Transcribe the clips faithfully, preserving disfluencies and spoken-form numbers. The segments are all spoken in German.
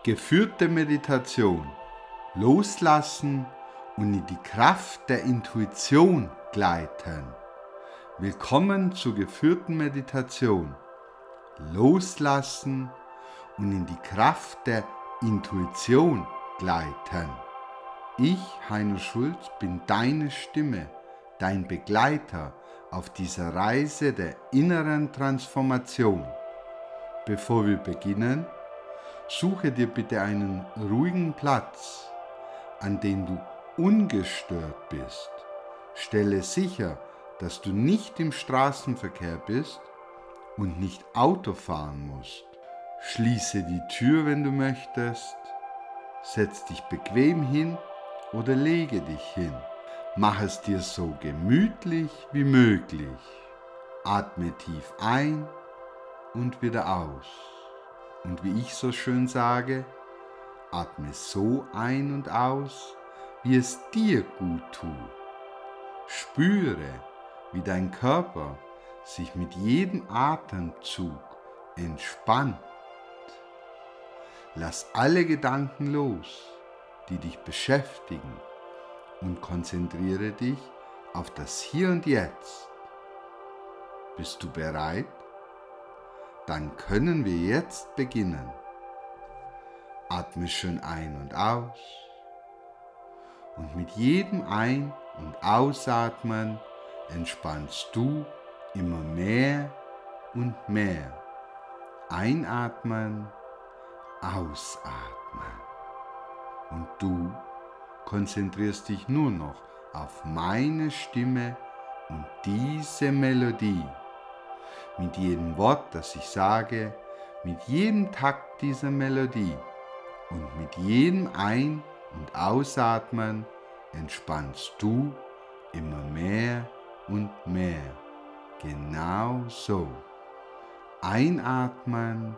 Geführte Meditation. Loslassen und in die Kraft der Intuition gleiten. Willkommen zur geführten Meditation. Loslassen und in die Kraft der Intuition gleiten. Ich, Heiner Schulz, bin deine Stimme, dein Begleiter auf dieser Reise der inneren Transformation. Bevor wir beginnen, suche dir bitte einen ruhigen Platz, an dem du ungestört bist. Stelle sicher, dass du nicht im Straßenverkehr bist und nicht Auto fahren musst. Schließe die Tür, wenn du möchtest. Setz dich bequem hin oder lege dich hin. Mach es dir so gemütlich wie möglich. Atme tief ein und wieder aus. Und wie ich so schön sage, atme so ein und aus, wie es dir gut tut. Spüre, wie dein Körper sich mit jedem Atemzug entspannt. Lass alle Gedanken los, die dich beschäftigen, und konzentriere dich auf das Hier und Jetzt. Bist du bereit? Dann können wir jetzt beginnen. Atme schön ein und aus. Und mit jedem Ein- und Ausatmen entspannst du immer mehr und mehr. Einatmen, ausatmen. Und du konzentrierst dich nur noch auf meine Stimme und diese Melodie. Mit jedem Wort, das ich sage, mit jedem Takt dieser Melodie und mit jedem Ein- und Ausatmen entspannst du immer mehr und mehr. Genau so. Einatmen,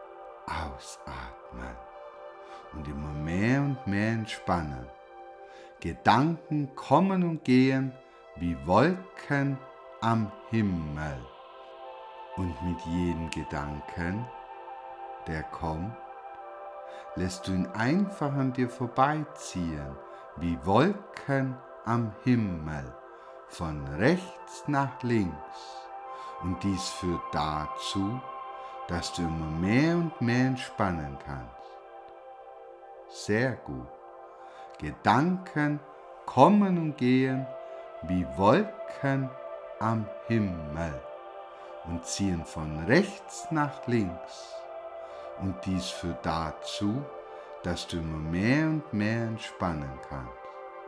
ausatmen und immer mehr und mehr entspannen. Gedanken kommen und gehen wie Wolken am Himmel. Und mit jedem Gedanken, der kommt, lässt du ihn einfach an dir vorbeiziehen, wie Wolken am Himmel, von rechts nach links. Und dies führt dazu, dass du immer mehr und mehr entspannen kannst. Sehr gut. Gedanken kommen und gehen wie Wolken am Himmel und ziehen von rechts nach links. Und dies führt dazu, dass du immer mehr und mehr entspannen kannst.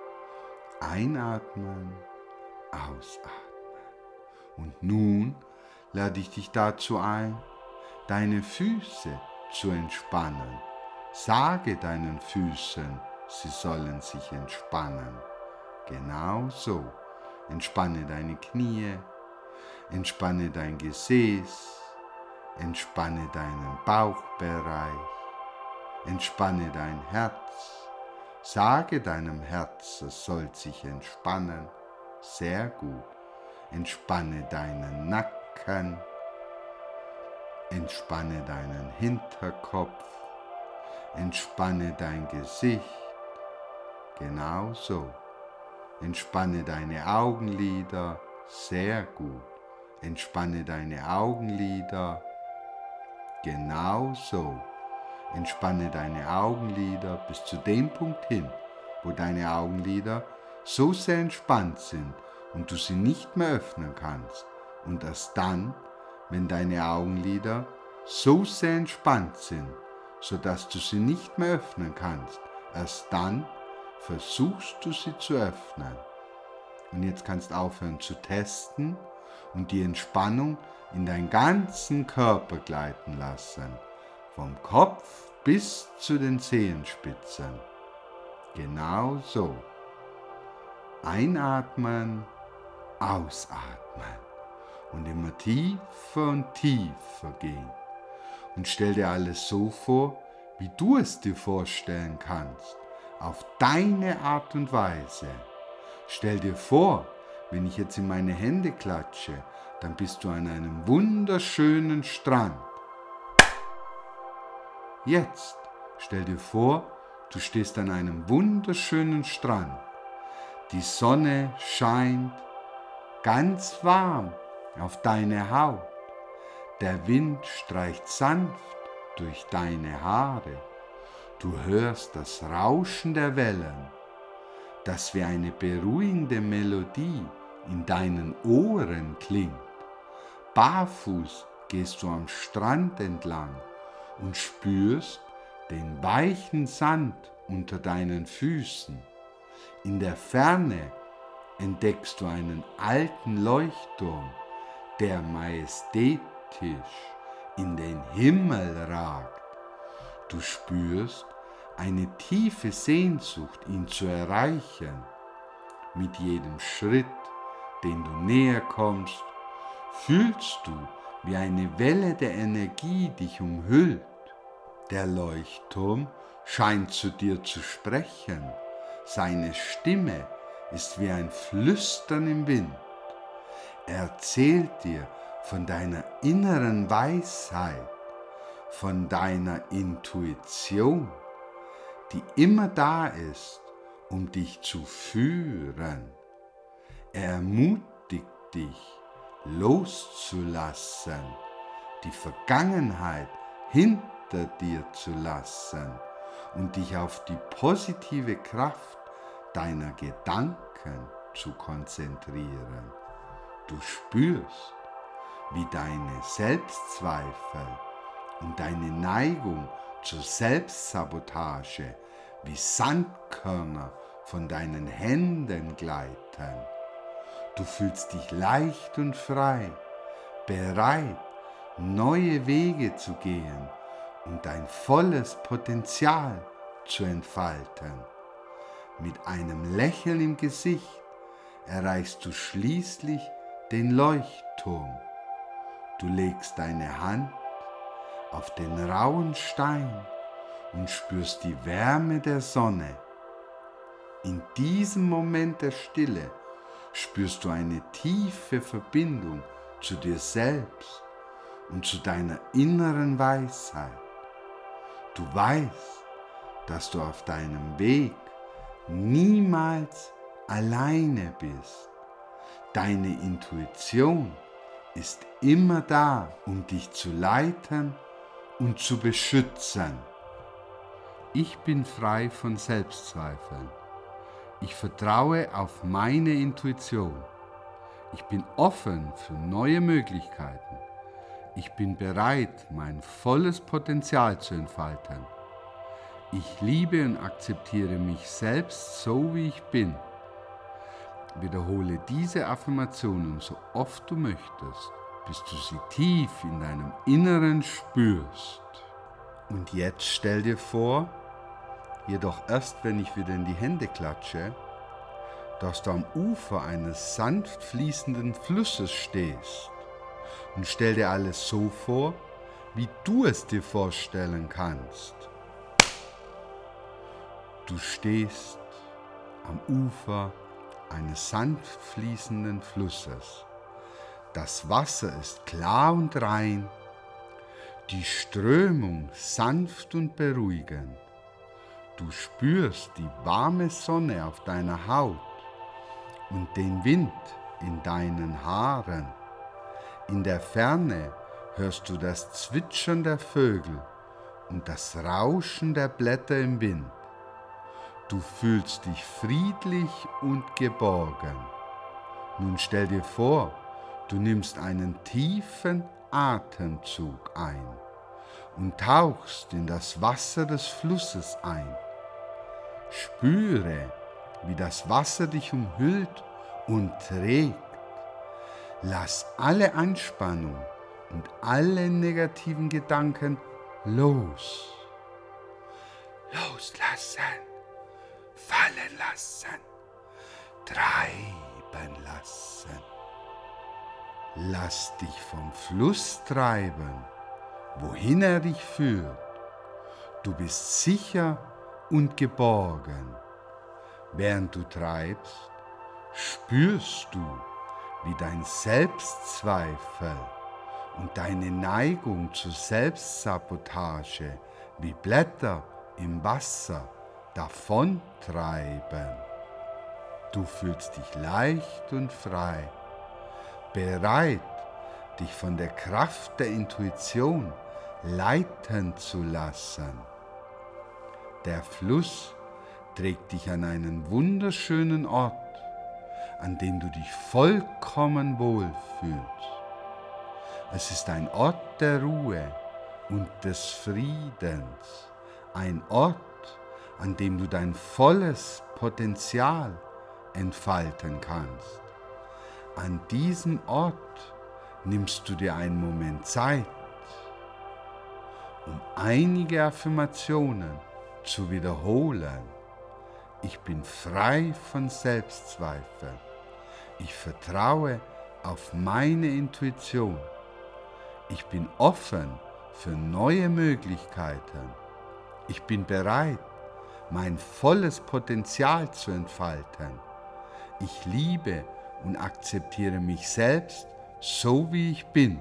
Einatmen, ausatmen. Und nun lade ich dich dazu ein, deine Füße zu entspannen. Sage deinen Füßen, sie sollen sich entspannen. Genau so. Entspanne deine Knie. Entspanne dein Gesäß, entspanne deinen Bauchbereich, entspanne dein Herz. Sage deinem Herz, es soll sich entspannen. Sehr gut. Entspanne deinen Nacken, entspanne deinen Hinterkopf, entspanne dein Gesicht. Genau so. Entspanne deine Augenlider. Sehr gut. Entspanne deine Augenlider. Genau so. Entspanne deine Augenlider bis zu dem Punkt hin, wo deine Augenlider so sehr entspannt sind und du sie nicht mehr öffnen kannst. Und erst dann, wenn deine Augenlider so sehr entspannt sind, sodass du sie nicht mehr öffnen kannst, erst dann versuchst du sie zu öffnen. Und jetzt kannst du aufhören zu testen und die Entspannung in deinen ganzen Körper gleiten lassen. Vom Kopf bis zu den Zehenspitzen. Genau so. Einatmen, ausatmen. Und immer tiefer und tiefer gehen. Und stell dir alles so vor, wie du es dir vorstellen kannst. Auf deine Art und Weise. Stell dir vor, wenn ich jetzt in meine Hände klatsche, dann bist du an einem wunderschönen Strand. Jetzt Stell dir vor, du stehst an einem wunderschönen Strand. Die Sonne scheint ganz warm auf deine Haut. Der Wind streicht sanft durch deine Haare. Du hörst das Rauschen der Wellen, das wie eine beruhigende Melodie in deinen Ohren klingt. Barfuß gehst du am Strand entlang und spürst den weichen Sand unter deinen Füßen. In der Ferne entdeckst du einen alten Leuchtturm, der majestätisch in den Himmel ragt. Du spürst eine tiefe Sehnsucht, ihn zu erreichen. Mit jedem Schritt, den du näher kommst, fühlst du, wie eine Welle der Energie dich umhüllt. Der Leuchtturm scheint zu dir zu sprechen. Seine Stimme ist wie ein Flüstern im Wind. Er erzählt dir von deiner inneren Weisheit, von deiner Intuition, die immer da ist, um dich zu führen. Er ermutigt dich, loszulassen, die Vergangenheit hinter dir zu lassen und dich auf die positive Kraft deiner Gedanken zu konzentrieren. Du spürst, wie deine Selbstzweifel und deine Neigung zur Selbstsabotage wie Sandkörner von deinen Händen gleiten. Du fühlst dich leicht und frei, bereit, neue Wege zu gehen und dein volles Potenzial zu entfalten. Mit einem Lächeln im Gesicht erreichst du schließlich den Leuchtturm. Du legst deine Hand auf den rauen Stein und spürst die Wärme der Sonne. In diesem Moment der Stille spürst du eine tiefe Verbindung zu dir selbst und zu deiner inneren Weisheit. Du weißt, dass du auf deinem Weg niemals alleine bist. Deine Intuition ist immer da, um dich zu leiten und zu beschützen. Ich bin frei von Selbstzweifeln. Ich vertraue auf meine Intuition. Ich bin offen für neue Möglichkeiten. Ich bin bereit, mein volles Potenzial zu entfalten. Ich liebe und akzeptiere mich selbst so, wie ich bin. Wiederhole diese Affirmationen so oft du möchtest, bis du sie tief in deinem Inneren spürst. Und jetzt stell dir vor, jedoch erst wenn ich wieder in die Hände klatsche, dass du am Ufer eines sanft fließenden Flusses stehst. Und stell dir alles so vor, wie du es dir vorstellen kannst. Du stehst am Ufer eines sanft fließenden Flusses. Das Wasser ist klar und rein, die Strömung sanft und beruhigend. Du spürst die warme Sonne auf deiner Haut und den Wind in deinen Haaren. In der Ferne hörst du das Zwitschern der Vögel und das Rauschen der Blätter im Wind. Du fühlst dich friedlich und geborgen. Nun stell dir vor, du nimmst einen tiefen Atemzug ein und tauchst in das Wasser des Flusses ein. Spüre, wie das Wasser dich umhüllt und trägt. Lass alle Anspannung und alle negativen Gedanken los. Loslassen, fallen lassen, treiben lassen. Lass dich vom Fluss treiben, wohin er dich führt. Du bist sicher und geborgen. Während du treibst, spürst du, wie dein Selbstzweifel und deine Neigung zur Selbstsabotage wie Blätter im Wasser davontreiben. Du fühlst dich leicht und frei, bereit, dich von der Kraft der Intuition leiten zu lassen. Der Fluss trägt dich an einen wunderschönen Ort, an dem du dich vollkommen wohlfühlst. Es ist ein Ort der Ruhe und des Friedens, ein Ort, an dem du dein volles Potenzial entfalten kannst. An diesem Ort nimmst du dir einen Moment Zeit, um einige Affirmationen zu wiederholen. Ich bin frei von Selbstzweifeln. Ich vertraue auf meine Intuition. Ich bin offen für neue Möglichkeiten. Ich bin bereit, mein volles Potenzial zu entfalten. Ich liebe und akzeptiere mich selbst, so wie ich bin.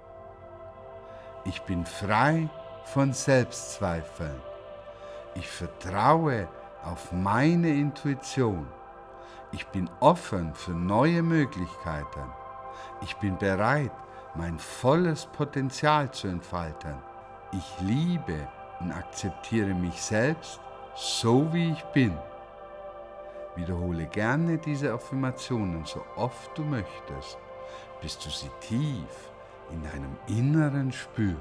Ich bin frei von Selbstzweifeln. Ich vertraue auf meine Intuition. Ich bin offen für neue Möglichkeiten. Ich bin bereit, mein volles Potenzial zu entfalten. Ich liebe und akzeptiere mich selbst, so wie ich bin. Wiederhole gerne diese Affirmationen so oft du möchtest, bis du sie tief in deinem Inneren spürst.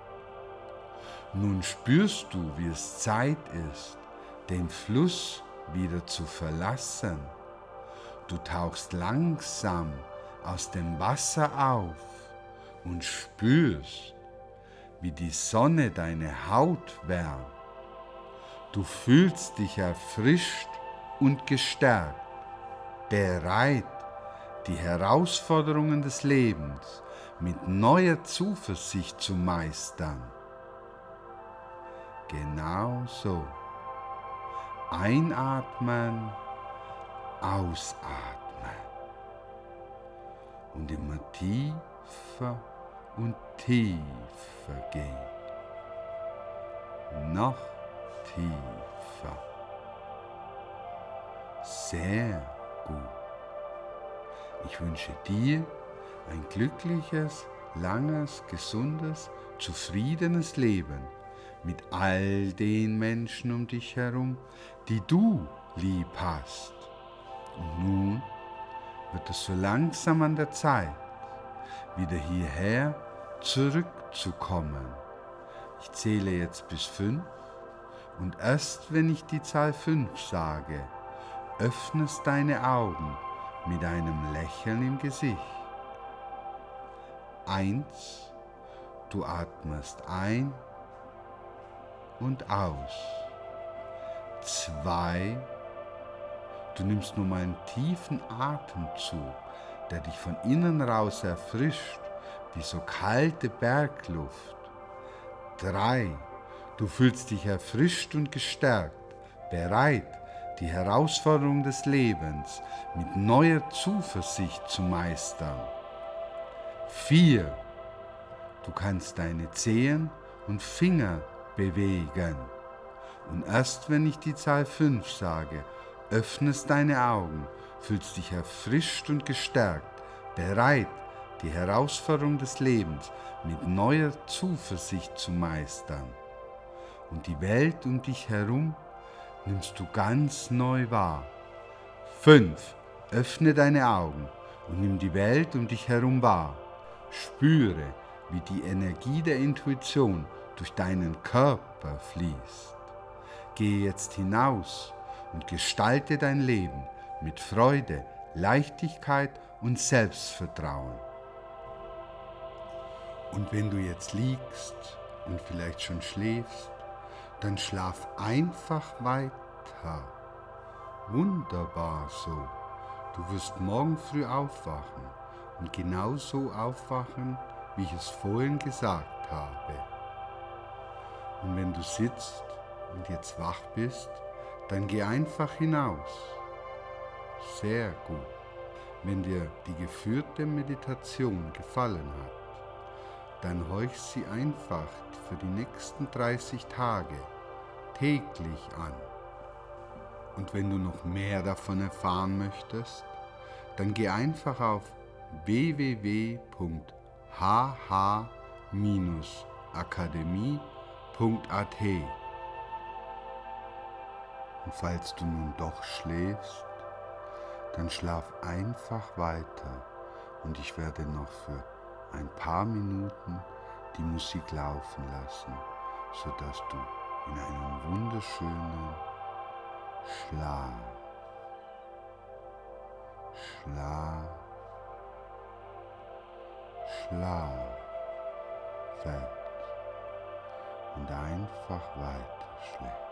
Nun spürst du, wie es Zeit ist, den Fluss wieder zu verlassen. Du tauchst langsam aus dem Wasser auf und spürst, wie die Sonne deine Haut wärmt. Du fühlst dich erfrischt und gestärkt, bereit, die Herausforderungen des Lebens mit neuer Zuversicht zu meistern. Genau so. Einatmen, ausatmen. Und immer tiefer und tiefer gehen. Noch tiefer. Sehr gut. Ich wünsche dir ein glückliches, langes, gesundes, zufriedenes Leben mit all den Menschen um dich herum, die du lieb hast. Und nun wird es so langsam an der Zeit, wieder hierher zurückzukommen. Ich zähle jetzt bis fünf und erst wenn ich die Zahl fünf sage, öffnest deine Augen mit einem Lächeln im Gesicht. Eins, du atmest ein und aus. Zwei, du nimmst nun mal einen tiefen Atemzug, der dich von innen raus erfrischt, wie so kalte Bergluft. Drei, du fühlst dich erfrischt und gestärkt, bereit, die Herausforderung des Lebens mit neuer Zuversicht zu meistern. Vier, du kannst deine Zehen und Finger bewegen. Und erst wenn ich die Zahl fünf sage, öffnest deine Augen, fühlst dich erfrischt und gestärkt, bereit, die Herausforderung des Lebens mit neuer Zuversicht zu meistern. Und die Welt um dich herum nimmst du ganz neu wahr. Fünf. Öffne deine Augen und nimm die Welt um dich herum wahr. Spüre, wie die Energie der Intuition durch deinen Körper fließt. Gehe jetzt hinaus und gestalte dein Leben mit Freude, Leichtigkeit und Selbstvertrauen. Und wenn du jetzt liegst und vielleicht schon schläfst, dann schlaf einfach weiter. Wunderbar so. Du wirst morgen früh aufwachen und genauso aufwachen, wie ich es vorhin gesagt habe. Und wenn du sitzt und jetzt wach bist, dann geh einfach hinaus. Sehr gut. Wenn dir die geführte Meditation gefallen hat, dann horch sie einfach für die nächsten dreißig Tage täglich an. Und wenn du noch mehr davon erfahren möchtest, dann geh einfach auf w w w punkt h h akademie punkt a t. Und falls du nun doch schläfst, dann schlaf einfach weiter und ich werde noch für ein paar Minuten die Musik laufen lassen, sodass du in einen wunderschönen Schlaf, Schlaf, Schlaf fällst und einfach weiter schläfst.